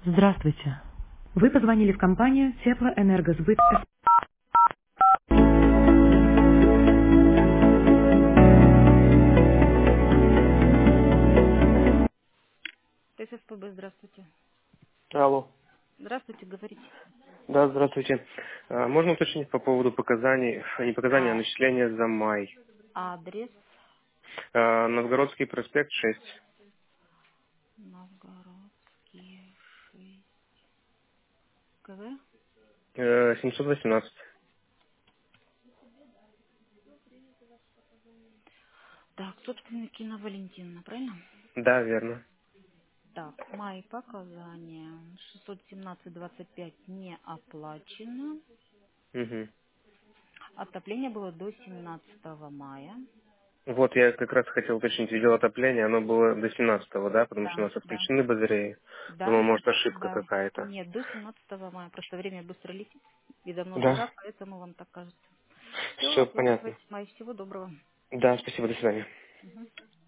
Здравствуйте. Вы позвонили в компанию Теплоэнергосбыт. ТССПБ, здравствуйте. Алло. Здравствуйте, говорите. Да, здравствуйте. Можно уточнить по поводу показаний, не показаний, а А начисления за май? адрес Новгородский проспект 6, Новгородский 6 КВ. 718. Так, собственник Инна Валентиновна, правильно? Да, верно. Так, мои показания. 617,25 не оплачено. Мгм. Отопление было до 17 мая. Вот я как раз хотел уточнить, видел отопление, оно было до 17-го, да, потому что у Да, нас да. отключены батареи. Думал, Да, может, ошибка да. какая-то. Нет, до 17 мая. Просто время быстро летит. И давно Да, жара, поэтому вам так кажется. Все, все понятно. оплачивайте. Май. Всего доброго. Да, спасибо, до свидания. Мгм.